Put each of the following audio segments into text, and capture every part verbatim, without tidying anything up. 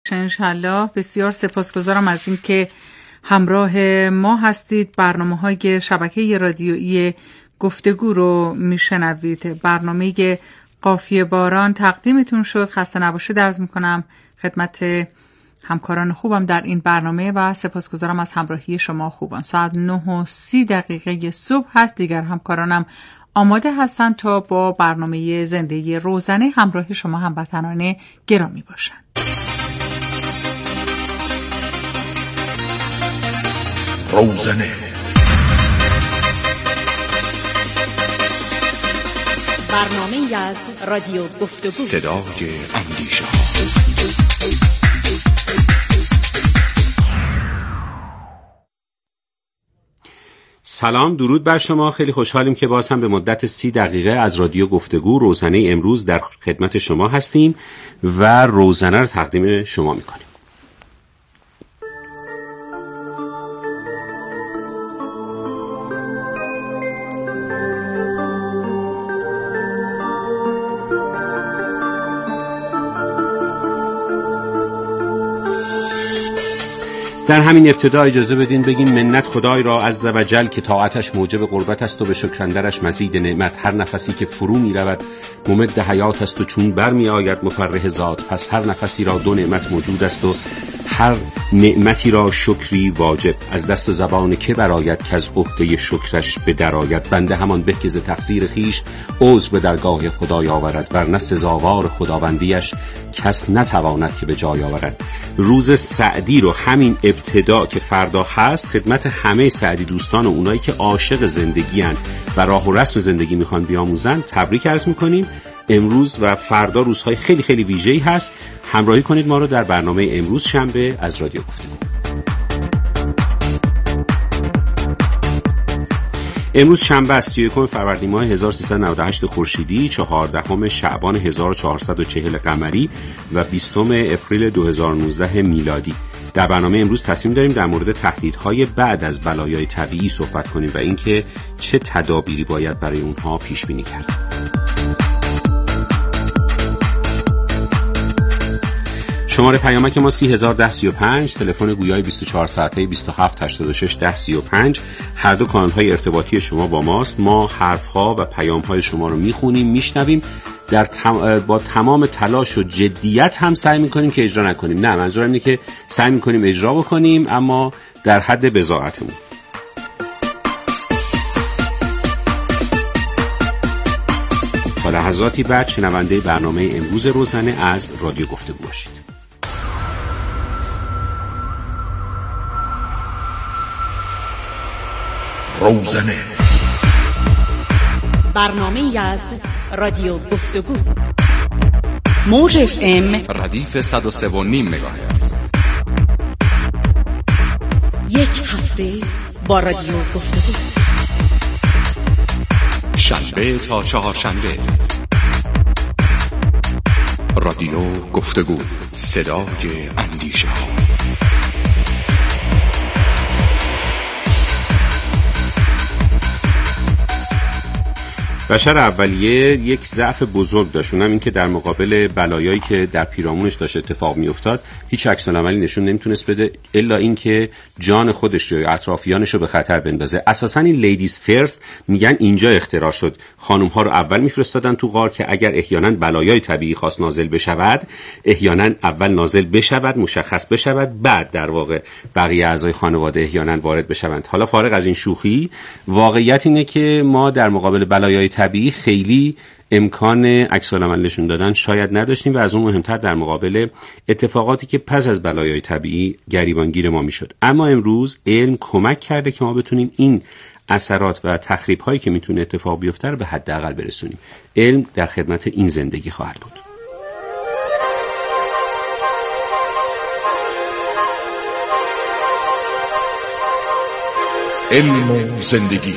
انشالله. بسیار سپاسگزارم از این که همراه ما هستید. برنامه‌های شبکه رادیویی گفتگو رو میشنوید. برنامه قافیه باران تقدیمتون شد. خسته نباشید عرض میکنم خدمت همکاران خوبم در این برنامه و سپاسگزارم از همراهی شما خوبان. ساعت نه و سی دقیقه صبح هست. دیگر همکارانم آماده هستند تا با برنامه زندگی روزانه همراه شما هموطنان گرامی باشند. روزانه برنامه از رادیو گفتگو صدای اندیشه. سلام، درود بر شما. خیلی خوشحالیم که باز هم به مدت سی دقیقه از رادیو گفتگو روزانه امروز در خدمت شما هستیم و روزانه رو تقدیم شما میکنیم. در همین ابتدا اجازه بدین بگیم منت خدای را عز و جل که طاعتش موجب قربت است و به شکرندرش مزید نعمت. هر نفسی که فرو می رود ممد حیات است و چون بر می آید مفرح ذات. پس هر نفسی را دو نعمت موجود است و هر نعمتی را شکری واجب. از دست و زبان که براید که از عهده شکرش به درآید. بنده همان به که ز تقصیر خیش عذر به درگاه خدای آورد، ورنه سزاوار خداوندیش کس نتواند که به جای آورد. روز سعدی رو همین ابتدا که فردا هست خدمت همه سعدی دوستان و اونایی که عاشق زندگی هن و راه و رسم زندگی میخوان بیاموزن تبریک عرض میکنیم. امروز و فردا روزهای خیلی خیلی ویژه‌ای هست. همراهی کنید ما رو در برنامه امروز شنبه از رادیو گفتگو. امروز شنبه است، سی و یکم فروردین ماه هزار و سیصد و نود و هشت خورشیدی، چهاردهم شعبان هزار و چهارصد و چهل قمری و بیستم اپریل دو هزار و نوزده میلادی. در برنامه امروز تصمیم داریم در مورد تهدیدهای بعد از بلایای طبیعی صحبت کنیم و اینکه چه تدابیری باید برای اونها پیش بینی کرد. شماره پیامک ما سی هزار ده سی و پنج، تلفن گویای بیست و چهار ساعته بیست و هفت هشتاد و شش ده سی و پنج. هر دو کانال‌های ارتباطی شما با ماست. ما حرف‌ها و پیام‌های شما رو می‌خونیم، میشنویم. در تم... با تمام تلاش و جدیت هم سعی می‌کنیم که اجرا نکنیم. نه، منظورم اینه که سعی می‌کنیم اجرا بکنیم اما در حد بضاعتمون. با لحظاتی بعد شنونده برنامه امروز روزانه از رادیو گفتگو باشید. روزانه برنامه از رادیو گفتگو موج اف ام ردیف صد و سه و نیم مگاهرتز. یک هفته با رادیو گفتگو، شنبه تا چهارشنبه. رادیو گفتگو، صدای اندیشه ها. بشر اولیه یک ضعف بزرگ داشت، اونم این که در مقابل بلایایی که در پیرامونش داشت اتفاق میافتاد هیچ عکس‌العملی نشون نمیتونست بده الا اینکه جان خودش یا اطرافیانش رو به خطر بندازه. اساساً این لیدیز فرست میگن اینجا اختراع شد. خانم ها رو اول میفرستادن تو غار که اگر احیانا بلایای طبیعی خاص نازل بشود احیانا اول نازل بشود، مشخص بشود، بعد در واقع بقیه اعضای خانواده احیانا وارد بشوند. حالا فارغ از این شوخی، واقعیت اینه که ما در مقابل بلایای طبیعی خیلی امکان عکس‌العمل نشون دادن شاید نداشتیم و از اون مهمتر در مقابل اتفاقاتی که پس از بلایای طبیعی گریبانگیر ما میشد. اما امروز علم کمک کرده که ما بتونیم این اثرات و تخریب‌هایی که میتونه اتفاق بیفته رو به حداقل برسونیم. علم در خدمت این زندگی خواهد بود. علم و زندگی.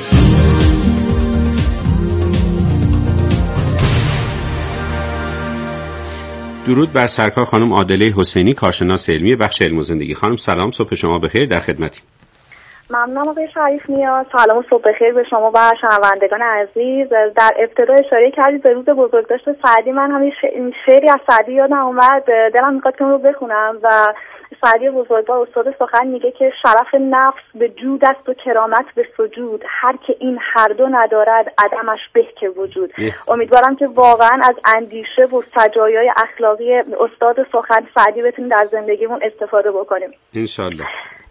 درود بر سرکار خانم عادله حسینی، کارشناس علمی بخش علم و زندگی. خانم سلام، صبح شما بخیر، در خدمتیم. ممنونم آقای شریف نیا. سلام و صبح بخیر به شما و شنوندگان عزیز. در ابتدا اشاره کردید به روز بزرگداشت سعدی. من هم شعری از سعدی یادم اومد، دلم میخواد که اون رو بخونم. و سعدی بزرگوار استاد سخن میگه که شرف نفس به جود است و کرامت به سجود، هر که این هر دو ندارد عدمش به که وجود. امیدوارم که واقعا از اندیشه و سجایای اخلاقی استاد سخن سعدی بتونیم در زندگیمون استفاده بکنیم انشالله.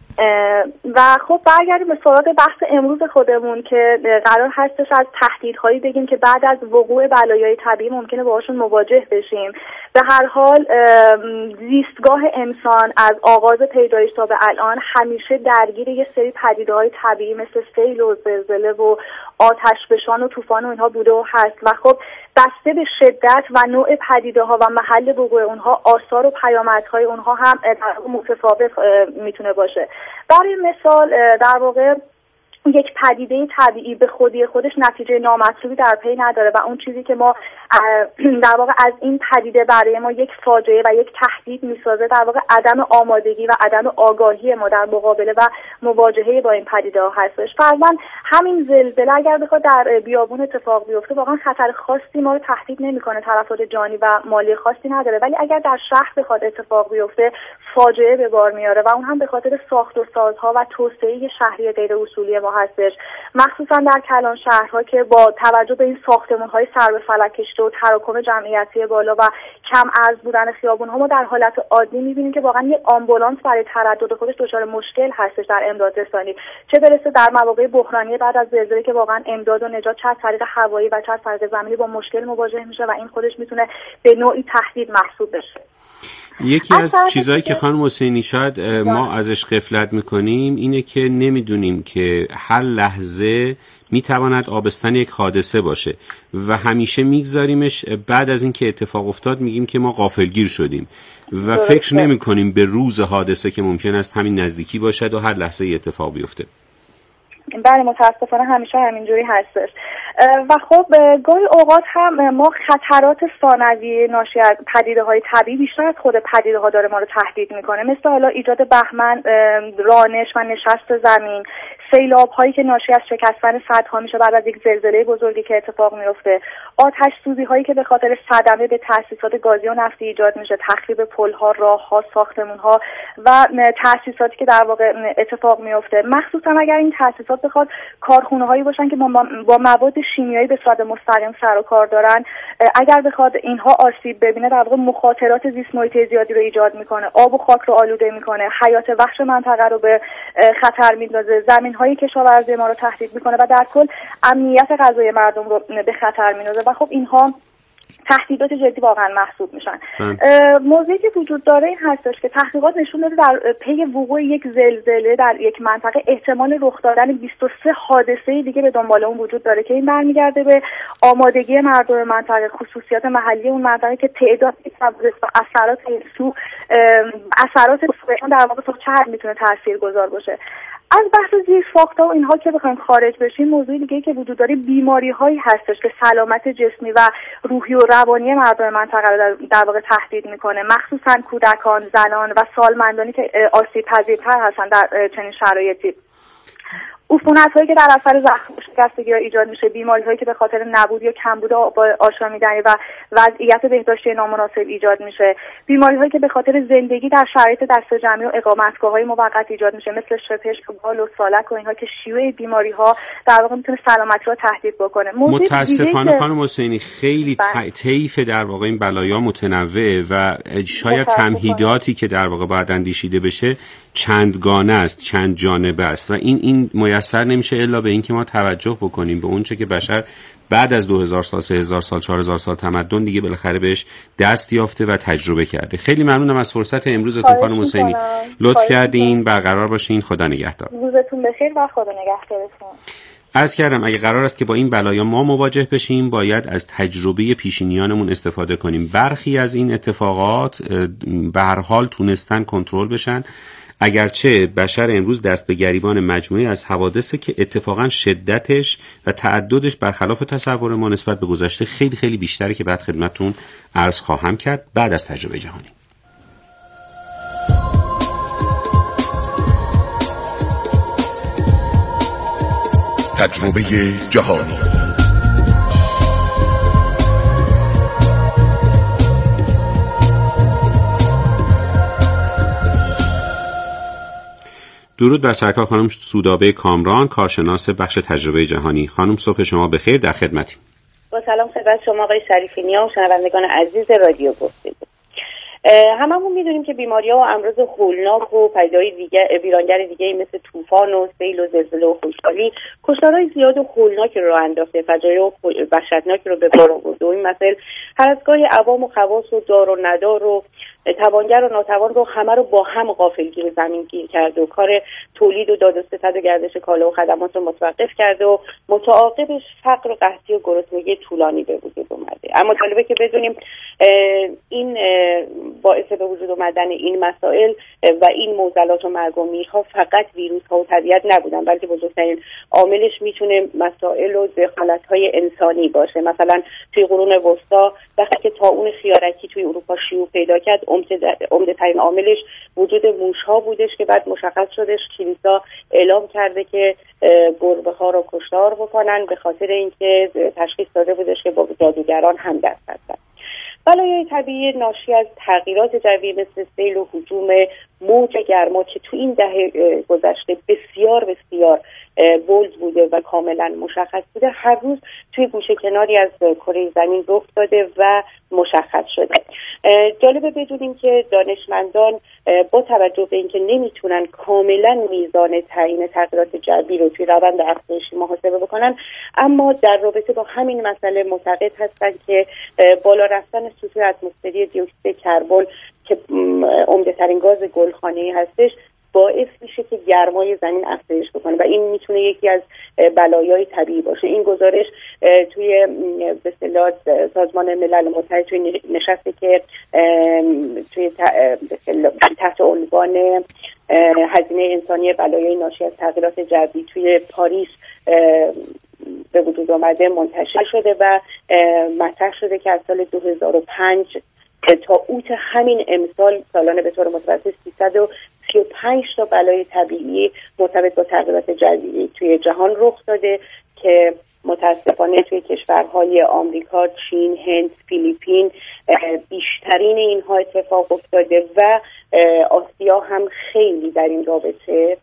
و خب برگردیم به سراغ بحث امروز خودمون که قرار هستش از تهدیدهایی بگیم که بعد از وقوع بلایای طبیعی ممکنه باهاشون مواجه بشیم. به هر حال زیستگاه انسان از آغاز پیدایش تا به الان همیشه درگیر یه سری پدیده‌های طبیعی مثل سیل و زلزله و آتشفشان و طوفان و اینها بوده و هست و خب بسته به شدت و نوع پدیده‌ها و محل وقوع اونها آثار و پیامدهای اونها هم متفاوت میتونه باشه. برای مثال در واقع یک پدیده طبیعی به خودی خودش نتیجه نامطلوبی در پی نداره و اون چیزی که ما در واقع از این پدیده برای ما یک فاجعه و یک تهدید میسازه در واقع عدم آمادگی و عدم آگاهی ما در مقابله و مواجهه با این پدیده ها هستش. فرضاً همین زلزله اگر بخواد در بیابون اتفاق بیفته واقعا خطر خاصی ما رو تهدید نمیکنه، تلفات جانی و مالی خاصی نداره، ولی اگر در شهر بخواد اتفاق بیفته فاجعه به بار میاره و اون هم به خاطر ساخت و سازها و توسعه شهری غیر اصولی ما هستش، مخصوصا در کلان شهرها که با توجه به این ساختمان‌های سر به فلک کشیده و تراکم جمعیتی بالا و کم عرض بودن خیابون‌ها ما در حالت عادی می‌بینیم که واقعا یک آمبولانس برای تردد خودش دچار مشکل هستش در امداد رسانی، چه برسه در مواقع بحرانی بعد از زلزله که واقعا امداد و نجات چه از طریق هوایی و چه از طریق زمینی با مشکل مواجه میشه و این خودش میتونه به نوعی تهدید محسوب بشه. یکی از چیزایی که خانم حسینی شاید ما ازش غفلت میکنیم اینه که نمیدونیم که هر لحظه میتواند آبستن یک حادثه باشه و همیشه میگذاریمش بعد از اینکه اتفاق افتاد میگیم که ما غافلگیر شدیم و فکر نمی کنیم به روز حادثه که ممکن است همین نزدیکی باشد و هر لحظه اتفاق بیفته. بله متاسفانه همیشه همینجوری هستش و خب گاهی اوقات هم ما خطرات ثانوی ناشی از پدیده‌های طبیعی بیشتر از خود پدیده‌ها داره ما رو تهدید میکنه، مثل حالا ایجاد بهمن، رانش و نشست زمین، سیلاب هایی که ناشی از شکستن سدها میشه بعد از یک زلزله بزرگی که اتفاق میفته، آتش سوزی هایی که به خاطر صدمه به تأسیسات گازی و نفتی ایجاد میشه، تخریب پل‌ها، راه‌ها، ساختمان‌ها و تأسیساتی که در واقع اتفاق میفته، مخصوصا اگر این تأسیسات بخواد کارخونه هایی باشن که با مواد شیمیایی به صورت مستقیم سر و کار دارن، اگر بخواد اینها آسیب ببینه در واقع مخاطرات زیست محیطی زیادی رو ایجاد میکنه، آب و خاک رو آلوده میکنه، حیات وحش منطقه رو به خطر میندازه، زمین های کشاورزی ما رو تهدید میکنه و در کل امنیت غذایی مردم رو به خطر میندازه و خب اینها تهدیدات جدی واقعا محسوب میشن. موضوعی که وجود داره این هستش که تحقیقات نشون داده در پی وقوع یک زلزله در یک منطقه احتمال رخ دادن بیست و سه حادثه دیگه به دنبال اون وجود داره که این برمیگرده به آمادگی مردم منطقه، خصوصیات محلی اون منطقه که تعداد و اثرات سو اثرات در واقع تا چه حد میتونه تاثیرگذار باشه. از بحث زیر ساخت‌ها و اینها که بخوایم خارج بشیم، موضوع دیگه‌ای که وجود داره بیماری‌هایی هستش که سلامت جسمی و روحی و روانی مردم منطقه رو در, در واقع تهدید میکنه، مخصوصا کودکان، زنان و سالمندانی که آسیب پذیرتر هستن در چنین شرایطی. عفونت هایی که در اثر زخم و شکستگی ایجاد میشه، بیماری هایی که به خاطر نبود یا کمبود آشامیدنی و وضعیت بهداشتی نامناسب ایجاد میشه، بیماری هایی که به خاطر زندگی در شرایط دسته جمعی و اقامتگاه های موقت ایجاد میشه مثل شپشک و بال و سالک و اینها که شیوع بیماری ها در واقع میتونه سلامتی رو تهدید بکنه. متاسفانه خانم حسینی خیلی طیف در واقع این بلایا متنوعه و شاید تمهیداتی که در واقع باید اندیشیده بشه چندگانه است، چند جانبه است و این این میسر نمیشه الا به این که ما توجه بکنیم به اون چه که بشر بعد از دو هزار سال، سه هزار سال، چهار هزار سال تمدن دیگه بالاخره بهش دست یافته و تجربه کرده. خیلی ممنونم از فرصت امروزتون خانم حسینی. لطف کردین، برقرار باشین. خدا نگهدار. روزتون بخیر و خدا نگهدارتون. عرض کردم اگه قرار است که با این بلایا ما مواجه بشیم باید از تجربه پیشینیانمون استفاده کنیم. برخی از این اتفاقات به هر حال تونستن کنترل بشن، اگرچه بشر امروز دست به گریبان مجموعه از حوادثه که اتفاقا شدتش و تعددش برخلاف تصور ما نسبت به گذشته خیلی خیلی بیشتره که بعد خدمتتون عرض خواهم کرد بعد از تجربه جهانی. تجربه جهانی. درود بر سرکار خانم سودابه کامران، کارشناس بخش تجربه جهانی. خانم صبح شما بخیر، در خدمتیم. با سلام خدمت شما آقای شریفی نیا و شنوندگان عزیز رادیو گفتگو. هممون میدونیم که بیماری‌ها و امراض هولناک و پدیده‌های دیگه ویرانگر دیگه مثل طوفان و سیل و زلزله و خشکسالی کشتارهای زیاد و هولناکی رو انداخته، فجایع وحشتناکی رو به بار آورده و این مسائل هر از گاهی عوام و خواص و دار و ندار و توانگر و ناتوان رو همه رو با هم غافلگیر زمین گیر کرده و کار تولید و داد و ستد و گردش کالا و خدمات رو متوقف کرده و متعاقبش فقر و قحطی و گرسنگی طولانی به وجود اومده. اما جالبه که بدونیم این باعث به وجود اومدن این مسائل و این معضلات و مرگ و میرها فقط ویروس ها و طبیعت نبودن، بلکه بزرگترین عاملش میتونه مسائل و دخالت های انسانی باشه. مثلا توی قرون وسطا وقتی که طاعون خیارکی توی اروپا شیوع پیدا کرد، عمده ترین عاملش وجود موش ها بودش که بعد مشخص شدش کلیسا اعلام کرده که گربه ها رو کشتار بکنن به خاطر اینکه تشخیص داده بودش که با جادوگران هم دست هستن. بلایای طبیعی ناشی از تغییرات جوی مثل سیل و هجوم موج گرما که تو این دهه گذشته بسیار بسیار بولد بوده و کاملا مشخص بوده، هر روز توی گوشه کناری از کره زمین رخ داده و مشخص شده. جالبه بدونیم که دانشمندان با توجه به اینکه نمیتونن کاملا میزان تعیین تغییرات جوی رو توی روند افزایشی محاسبه بکنن، اما در رابطه با همین مسئله معتقد هستن که بالا رفتن سطوح اتمسفری دی اکسید کربن که عمده ترین گاز گلخانه‌ای هستش باعث میشه که گرمای زمین افزایش بکنه و این میتونه یکی از بلایای طبیعی باشه. این گزارش توی به اصطلاح سازمان ملل متحد توی نشستی که توی تحت عنوان هزینه انسانی بلایای ناشی از تغییرات جوی توی پاریس به وجود آمده منتشر شده و مطرح شده که از سال دو هزار و پنج تا اوت همین امسال سالانه به طور متوسط سیصد و سی و پنج تا بلای طبیعی مرتبط با تغییرات جوی توی جهان رخ داده که متاسفانه توی کشورهای آمریکا، چین، هند، فیلیپین بیشترین اینها اتفاق افتاده و آسیا هم خیلی در این رابطه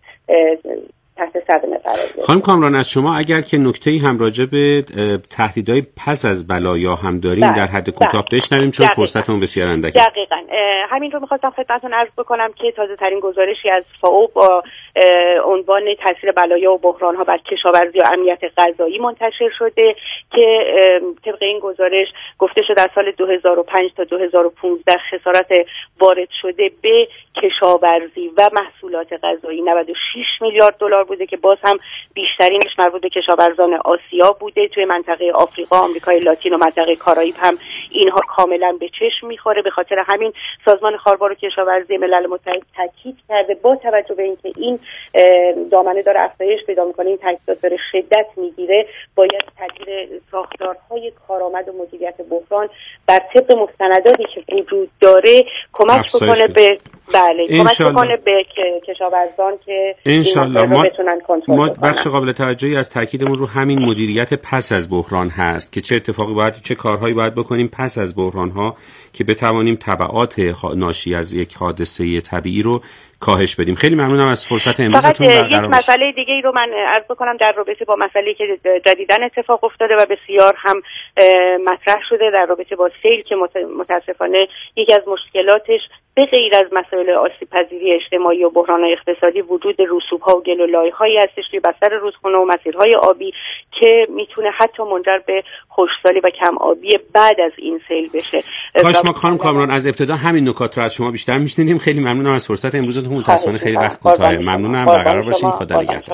تحت صدمه قرار گرفته. خانم کامران، از شما اگر که نکته‌ای هم راجع به تهدیدهای پس از بلایا هم داریم در حد کوتاه بشنویم چون فرصتمون بسیار اندکه. دقیقاً همین رو می‌خواستم خدمتتون عرض بکنم که تازه‌ترین گزارشی از فائو با عنوان تاثیر بلایا و بحران‌ها بر کشاورزی و امنیت غذایی منتشر شده که طبق این گزارش گفته شده از سال دو هزار و پنج تا دو هزار و پانزده خسارت وارد شده به کشاورزی و محصولات غذایی نود و شش میلیارد دلار بوده که باز هم بیشترینش مربوط به کشاورزان آسیا بوده. توی منطقه آفریقا، آمریکای لاتین و منطقه کارائیب هم اینها کاملا به چشم میخوره. به خاطر همین سازمان خاربار و کشاورزی ملل متحد تاکید کرده با توجه به اینکه این دامنه داره افزایش پیدا میکنه، این تاکیدات داره شدت میگیره، باید تغییر ساختارهای کارآمد و مدیریت بحران بر طبق مستنداتی که وجود داره کمک بکنه به بله کمک بکنه به کشاورزان که انشالله ما ما بخش قابل توجهی از تاکیدمون رو همین مدیریت پس از بحران هست که چه اتفاقی باید چه کارهایی باید بکنیم پس از بحران ها که بتوانیم تبعات ناشی از یک حادثه طبیعی رو کاهش بدیم. خیلی ممنونم از فرصت امروزتون. فقط یک مسئله دیگه ای رو من عرض بکنم در رابطه با مسئله‌ای که جدیداً اتفاق افتاده و بسیار هم مطرح شده در رابطه با سیل که متاسفانه یکی از مشکلاتش به غیر از مسائل آسیب‌پذیری اجتماعی و بحران‌های اقتصادی وجود رسوب‌ها و گل و لایه‌هایی هستش توی بستر رودخانه و مسیرهای آبی که میتونه حتی منجر به خشکسالی و کم آبی بعد از این سیل بشه. کاش ما خانم کامران از ابتدا همین نکات رو از شما بیشتر میشنیدیم. خیلی ممنونم از فرصت امروزتون. متأسفانه خیلی وقت کوتاهه. ممنونم. برقرار باشین. خدا نگهدار.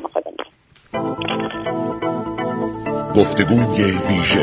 گفتگوی ویژه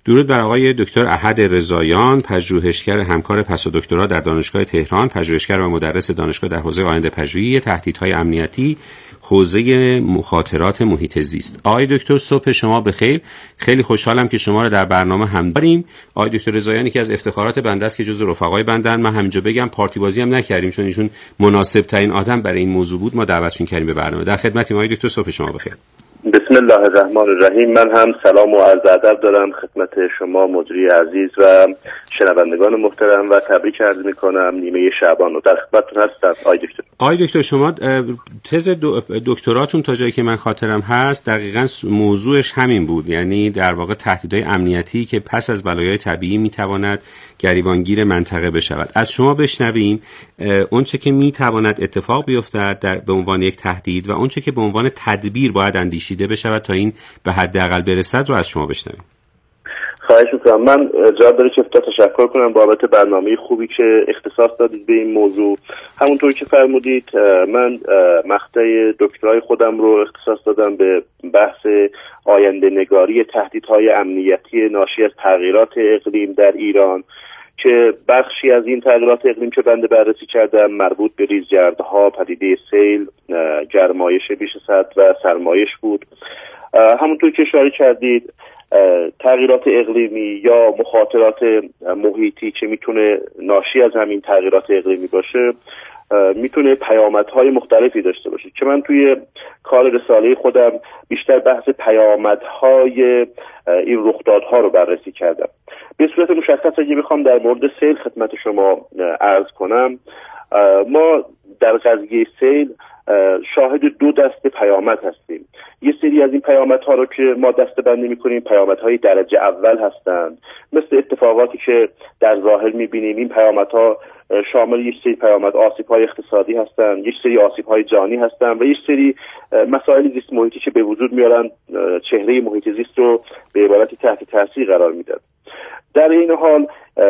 درود بر آقای دکتر احد رضاییان، پژوهشگر همکار پسادکترا در دانشگاه تهران، پژوهشگر و مدرس دانشگاه در حوزه آینده پژوهی تهدیدهای امنیتی، حوزه مخاطرات محیط زیست. آقای دکتر صبح شما بخیر. خیلی خوشحالم که شما رو در برنامه هم داریم. آقای دکتر رضاییان یکی از افتخارات بنده است که جزو رفقای بندن. من همینجا بگم پارتی بازی هم نکردیم، چون ایشون مناسب ترین آدم برای این موضوع بود، ما دعوتشون کردیم به برنامه. در خدمتیم آقای دکتر، صبح شما بخیر. بسم الله الرحمن الرحیم. من هم سلام و عرض ادب دارم خدمت شما مجری عزیز و شنوندگان محترم و تبریک عرض میکنم نیمه شعبان رو. در خدمتتون هستم آقای دکتر. آقای دکتر شما تز دکتراتون تا جایی که من خاطرم هست دقیقاً موضوعش همین بود، یعنی در واقع تهدیدهای امنیتی که پس از بلایای طبیعی میتواند گریبانگیر منطقه بشود. از شما بشنویم اون چه که میتواند اتفاق بیفتد در به عنوان یک تهدید و اون چه که به عنوان تدبیر باید اندیشیده بشود تا این به حداقل برسد رو از شما بشنویم. خواهش میکنم. من جواب داره که تشکر کنم بابت برنامه خوبی که اختصاص دادید به این موضوع. همونطور که فرمودید من مقطع دکترای خودم رو اختصاص دادم به بحث آینده نگاری تهدیدهای امنیتی ناشی از تغییرات اقلیم در ایران که بخشی از این تغییرات اقلیم که بنده بررسی کردم مربوط به ریزگردها، پدیده سیل، گرمایش بیش از حد و سرمایش بود. همونطور که اشاره کردید تغییرات اقلیمی یا مخاطرات محیطی که میتونه ناشی از همین تغییرات اقلیمی باشه میتونه پیامدهای مختلفی داشته باشه که من توی کار رساله خودم بیشتر بحث پیامدهای این رخدادها رو بررسی کردم. به صورت مشخص اگه بخوام در مورد سیل خدمت شما عرض کنم، ما در قضیه سیل شاهد دو دست پیامد هستیم. یه سری از این پیامدها رو که ما دسته‌بندی می‌کنیم پیامدهای درجه اول هستند، مثل اتفاقاتی که در ظاهر می‌بینیم. این پیامدها شامل یک سری پیامد آسیب‌های اقتصادی هستند، یک سری آسیب‌های جانی هستند و یک سری مسائل زیست محیطی که به وجود میارن چهره محیط زیست رو به عبارتی تحت تاثیر قرار میدن. در این حال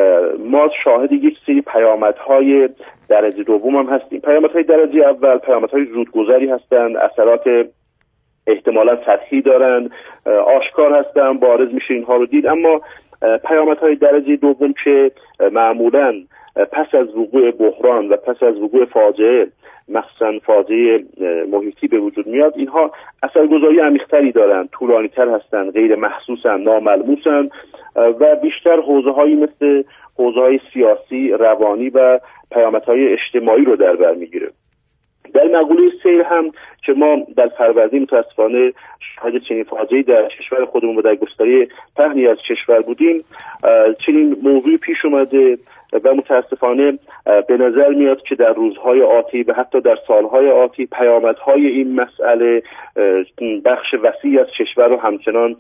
ما شاهد یک سری پیامدهای درجه دوم هم هستیم. پیامدهای درجه اول پیامدهای زودگذری هستند، اثرات احتمالاً سطحی دارند، آشکار هستند، بارز میشه اینها رو دید. اما پیامدهای درجه دوم که معمولاً پس از وقوع بحران و پس از وقوع فاجعه مخصوصاً فاجعه محیطی به وجود میاد، اینها اثرگذاری عمیق‌تری دارند، طولانی‌تر هستند، غیر محسوسن، ناملموسن و بیشتر حوزه‌هایی مثل حوزه‌های سیاسی، روانی و پیامدهای اجتماعی رو در بر میگیره. در مقوله سیل هم که ما در فروردین متاسفانه شاهد چنین فاجعه‌ای در کشور خودمون و در گستره پهنی از کشور بودیم، چنین موضوعی پیش اومده و متاسفانه به نظر میاد که در روزهای آتی و حتی در سالهای آتی پیامدهای این مسئله بخش وسیعی از کشور رو همچنان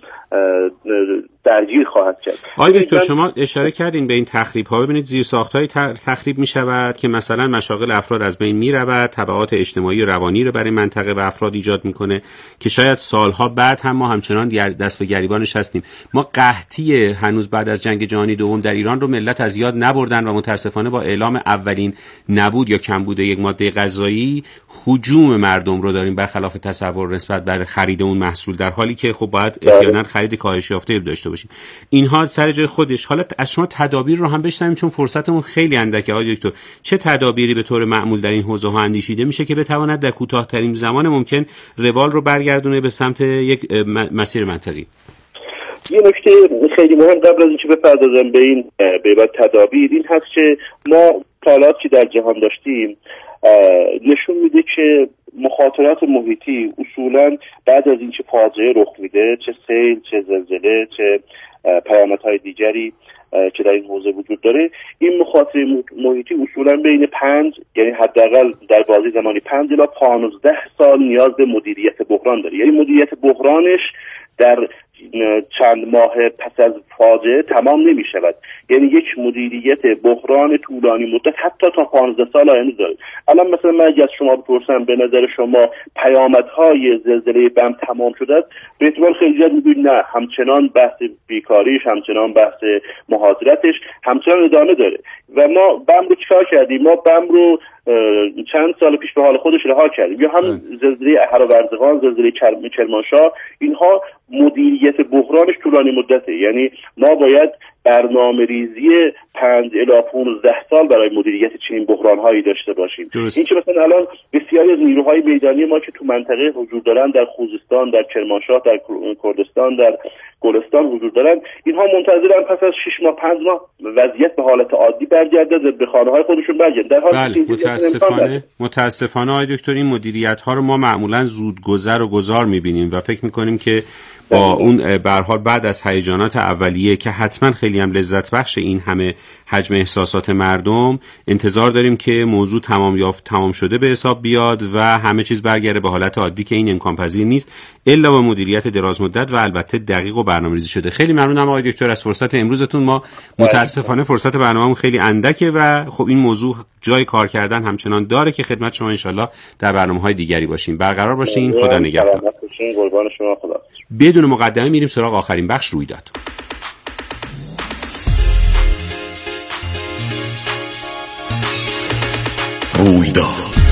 درگیر خواهد کرد. آقای دکتر شما اشاره کردین به این تخریب‌ها. ببینید زیرساخت‌های تخریب می‌شود که مثلا مشاغل افراد از بین می‌رود، تبعات اجتماعی و روانی رو برای منطقه و افراد ایجاد می‌کنه که شاید سالها بعد هم ما همچنان دست به گریبانش هستیم. ما قحطی هنوز بعد از جنگ جهانی دوم در ایران رو ملت از یاد نبردن و متاسفانه با اعلام اولین نبود یا کمبود یک ماده غذایی هجوم مردم رو داریم برخلاف تصور نسبت بر خرید اون محصول، در حالی که خب باید احیانا خرید کاهش یافته داشته باشیم. اینها سر جای خودش. حالا از شما تدابیر رو هم بشنویم چون فرصتمون خیلی اندکه. آقای دکتر چه تدابیری به طور معمول در این حوزه ها اندیشیده میشه که بتواند در کوتاه‌ترین زمان ممکن روال رو برگردونه به سمت یک مسیر منطقی؟ یه نکته خیلی مهم قبل از اینکه بپردازم به این به بعد تدابیر این هست که ما طالعات که در جهان داشتیم نشون میده که مخاطرات محیطی اصولاً بعد از اینکه فاجعه رخ میده، چه سیل، چه زلزله، چه پیامدهای دیگری که در این حوزه وجود داره، این مخاطره محیطی اصولاً بین پنج یعنی حداقل در بازی زمانی پنج الی پانزده سال نیاز به مدیریت بحران داره. یعنی مدیریت بحرانش در چند ماه پس از فاجعه تمام نمی شود. یعنی یک مدیریت بحران طولانی مدت حتی تا پانزده سال آینده داره. الان مثلا من اگه از شما بپرسم به نظر شما پیامدهای زلزله بم تمام شده است، به احتمال خیلی زیاد میگوید نه، همچنان بحث بیکاریش، همچنان بحث مهاجرتش همچنان ادامه داره. و ما بم رو چیکار کردیم؟ ما بم رو چند سال پیش به حال خودش رها کردیم. یا هم زلزله اهرورزقان، زلزله کرمانشاه، اینها مدیریت بحرانش طولانی مدته. یعنی ما باید برنامه ریزی پنج الی پانزده سال برای مدیریت چنین بحران‌هایی داشته باشیم. این که مثلا الان بسیاری از نیروهای میدانی ما که تو منطقه حضور دارن، در خوزستان، در کرمانشاه، در کردستان، در گلستان حضور دارن، اینها منتظرن پس از شش ماه پنج ماه وضعیت به حالت عادی برگرده، به خانه‌های خودشون برگردن. در حالی بله، متاسفانه متاسفانه آقای دکتر این مدیریت‌ها رو ما معمولاً زودگذر و گذار می‌بینیم و فکر می‌کنیم که با اون به هر حال بعد از هیجانات اولیه که حتما خیلی هم لذت بخش این همه حجم احساسات مردم، انتظار داریم که موضوع تمام یافت تمام شده به حساب بیاد و همه چیز برگرده به حالت عادی، که این امکان پذیر نیست الا با مدیریت دراز مدت و البته دقیق و برنامه‌ریزی شده. خیلی ممنونم آقای دکتر از فرصت امروزتون. ما متاسفانه فرصت برنامه‌مون خیلی اندکه و خب این موضوع جای کار کردن همچنان داره که خدمت شما انشالله در برنامه‌های دیگری باشیم. برقرار باشین. خدا نگهدار. قربان شما. خدا. بدون مقدمه میریم سراغ آخرین بخش، رویداد. رویداد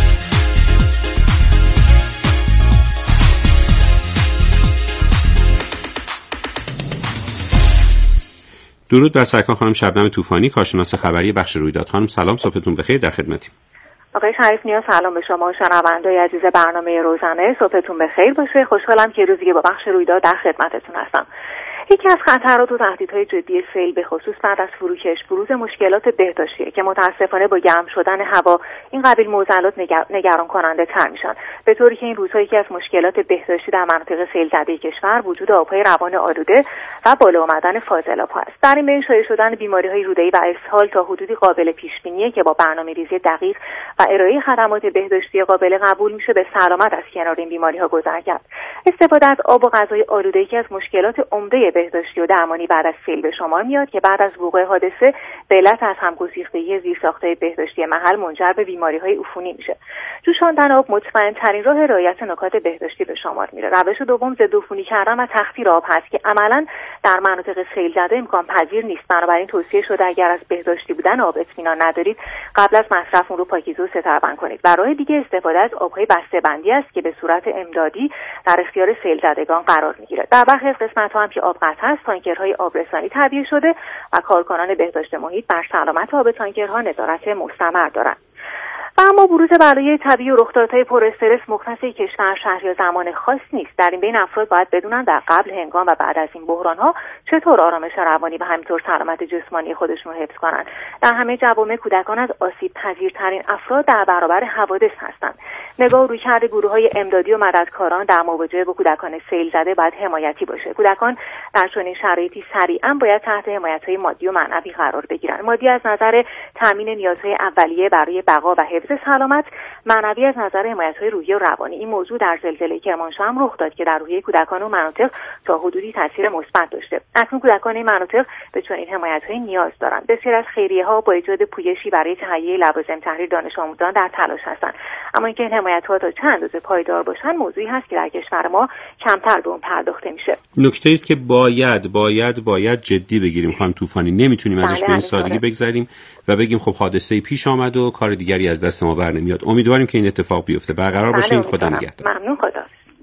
درود بر سرکار خانم شبنم طوفانی، کارشناس خبری بخش رویداد. خانم سلام، صبحتون بخیر، در خدمتیم. آقای شریف نیا سلام به شما شنونده‌های عزیز برنامه روزانه، صبحتون بخیر باشه. خوشحالم که روزی با بخش رویداد در خدمتتون هستم. یکی از خطرات و تهدیدهای جدی سیل به خصوص بعد از فروکش بروز مشکلات بهداشتیه که متاسفانه با گرم شدن هوا این قبیل معضلات نگر... نگران کننده تر میشن، به طوری که این روزها یکی از مشکلات بهداشتی در مناطق سیل زده کشور وجود آبهای روان آلوده و بالا آمدن فاضلاب‌ها است. در این بین شایع شدن بیماری‌های روده‌ای و اسهال تا حدودی قابل پیش بینیه که با برنامه‌ریزی دقیق و ارائه خدمات بهداشتی قابل قبول میشه به سلامت از کنار این بیماری‌ها گذر کرد. استفاده از آب و غذای آلوده یکی از مشکلات عمده بهداشتی و درمانی بعد از سیل به شمار میاد که بعد از وقوع حادثه به علت از همگسیختگی زیرساخت‌های بهداشتی محل منجر به بیماری‌های عفونی میشه. جوشاندن آب مطمئن‌ترین راه رعایت نکات بهداشتی به شمار میره. روش دوم ضد عفونی کردن و تخدیر آب هست که عملاً در مناطق سیل زده امکان پذیر نیست. بنابراین توصیه شده اگر از بهداشتی بودن آب اطمینان ندارید قبل از مصرف اون رو پاکیزه و ستربند کنید. و راه دیگه استفاده از آب‌های بسته‌بندی است که به صورت امدادی در اختیار سیل زدگان قرار میگیره. در برخی از قسمت‌ها هم که آب قطع است، تانکرهای آبرسانی تعبیه شده و کارکنان بهداشت محیط بر سلامت آب تانکرها نظارت مستمر دارند. و اما بروز بلای طبیعی و رخدادهای پر استرس مختص کشور، شهر یا زمان خاص نیست. در این بین افراد باید بدونن در قبل، هنگام و بعد از این بحران‌ها چطور آرامش روانی و همینطور سلامت جسمانی خودشون رو حفظ کنن. در همه جوامع کودکان از آسیب پذیرترین افراد در برابر حوادث هستند. نگاه روی کرده گروه‌های امدادی و مددکاران در مواجهه با کودکان سیل زده باید حمایتی باشه. کودکان در چنین شرایطی سریعا باید تحت حمایت‌های مادی و معنوی قرار بگیرن. مادی از نظر تامین نیازهای اولیه برای بقا و حفظ سلامت، معنوی از نظر حمایت‌های روحی و روانی. این موضوع در زلزله کرمانشاه هم رخ داد که در روحیه کودکان و مناطق تا حدودی تاثیر مثبت داشته. اکنون کودکان این مناطق به چنین حمایت‌های نیاز دارند. بسیار از خیریه‌ها با ایجاد پویشی برای تهیه لوازم تحریر دانش آموزان در تلاش هستند، اما اینکه این حمایت‌ها تا چند اندازه پایدار باشن موضوعی هست که در کشور ما کمتر به اون پرداخته میشه. نکته است که باید باید باید جدی بگیریم خانم طوفانی، نمیتونیم ازش به این سادگی بگذریم و بگیم خب حادثه‌ای پیش آمد و کار دیگری از دست ما بر نمیاد. امیدواریم که این اتفاق بیفته. برقرار باشین. خدا نگهدار. ممنون. خدا.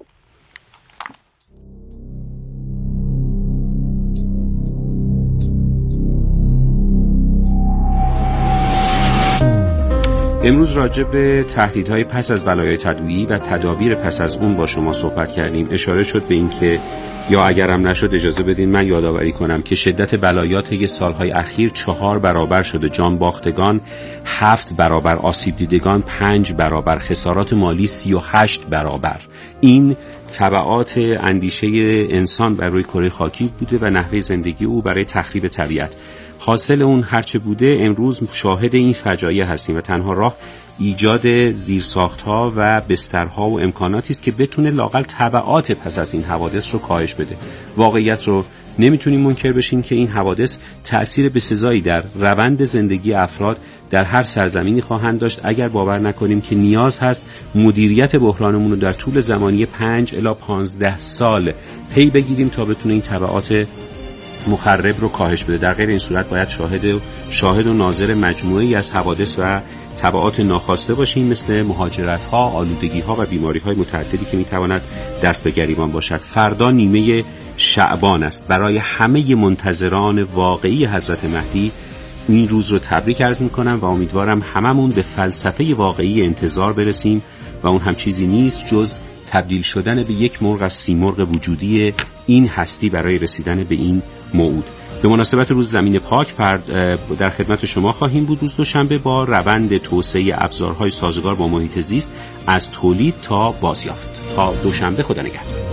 امروز راجع به تهدیدهای پس از بلایای طبیعی و تدابیر پس از اون با شما صحبت کردیم. اشاره شد به این که یا اگرم نشد اجازه بدین من یادآوری کنم که شدت بلایات طی سالهای اخیر چهار برابر شده. جان باختگان هفت برابر، آسیب دیدگان پنج برابر، خسارات مالی سی و هشت برابر. این تبعات اندیشه انسان بر روی کره خاکی بوده و نحوه زندگی او برای تخریب طبیعت. حاصل اون هرچه بوده امروز شاهد این فجایع هستیم و تنها راه ایجاد زیرساخت‌ها و بسترها و امکاناتی است که بتونه لااقل تبعات پس از این حوادث رو کاهش بده. واقعیت رو نمیتونیم منکر بشیم که این حوادث تأثیر بسزایی در روند زندگی افراد در هر سرزمینی خواهند داشت اگر باور نکنیم که نیاز هست مدیریت بحرانمون رو در طول زمانی پنج الی پانزده سال پی بگیریم تا بتونه این تبعات مخرب رو کاهش بده. در غیر این صورت باید شاهد و شاهد و ناظر مجموعه‌ای از حوادث و تبعات ناخواسته باشیم، مثل مهاجرت‌ها، آلودگی‌ها و بیماری‌های متعددی که می‌تواند دست به گریبان باشد. فردا نیمه شعبان است. برای همه منتظران واقعی حضرت مهدی این روز رو تبریک عرض می‌کنم و امیدوارم هممون به فلسفه واقعی انتظار برسیم و اون هم چیزی نیست جز تبدیل شدن به یک مرغ از سیمرغ وجودی این هستی برای رسیدن به این موعود. به مناسبت روز زمین پاک در خدمت شما خواهیم بود روز دوشنبه با روند توسعه ابزارهای سازگار با محیط زیست از تولید تا بازیافت. تا دوشنبه، خدا نگهدار.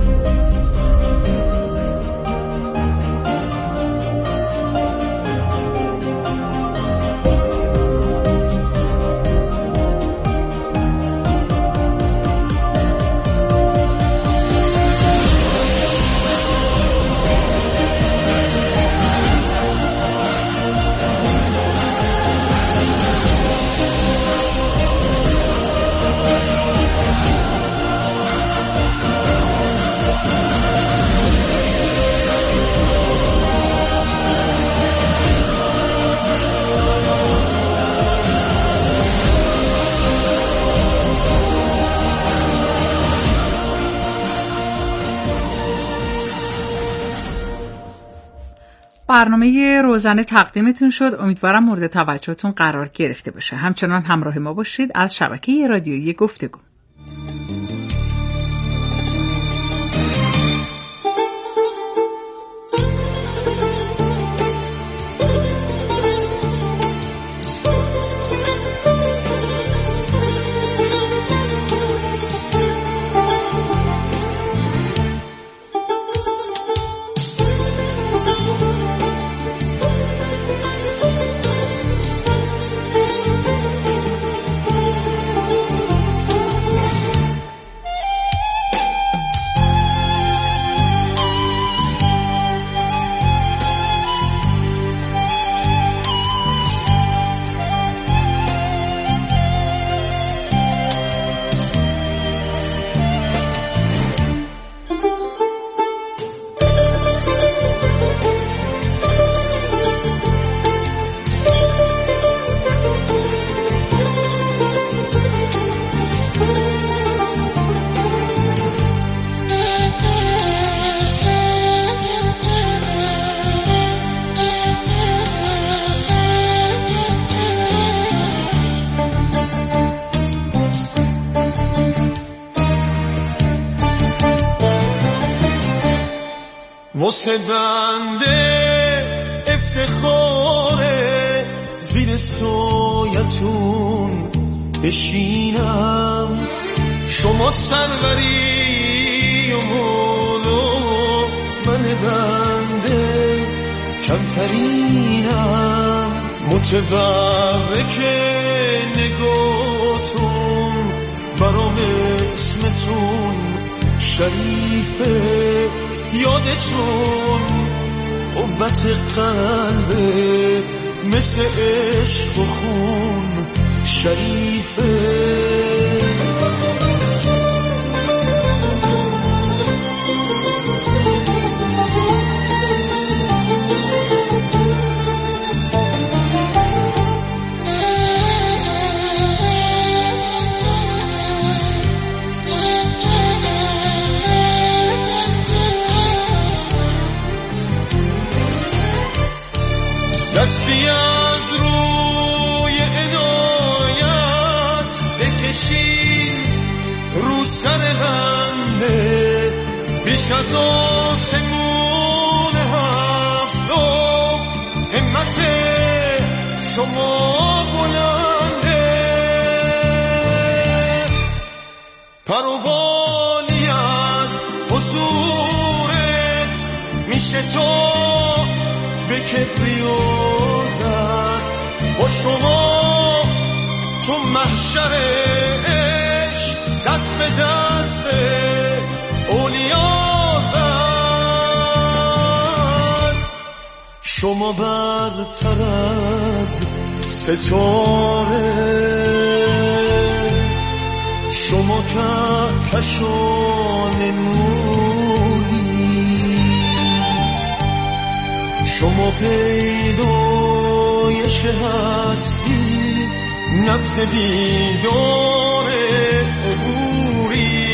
برنامه روزانه تقدیمتون شد. امیدوارم مورد توجهتون قرار گرفته باشه. همچنان همراه ما باشید از شبکه رادیویی گفتگو. واسه بنده افتخاره زیر سایتون بشینم، شما سروری و مولو من بنده کمترینم، متبرک نگاتون برام اسمتون شریفه، یادتون قوت قلبه مثل عشق و خون شریفه. دستی از روی عنایت بکشین رو سر بنده، بیش از آسمون هفتم همت شما بلنده، پروبالی از حضورت میشه تو به کبریوزن، با شما تو محشر عشق دست به دست اولیازن، شما برتر از ستاره، شما کهکشان نوری، شما پیدایش هستی نبض بیدار عبوری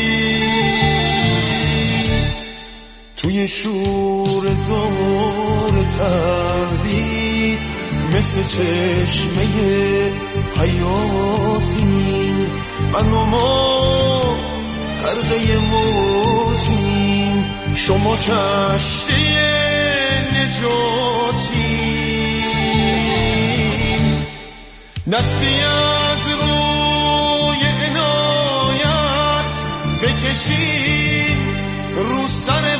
توی شور زار تردید مثل چشمه حیاتیم من و ما غرقه موجیم شما کشتی نجاتیم دستی از روی عنایت بکشیم رو سر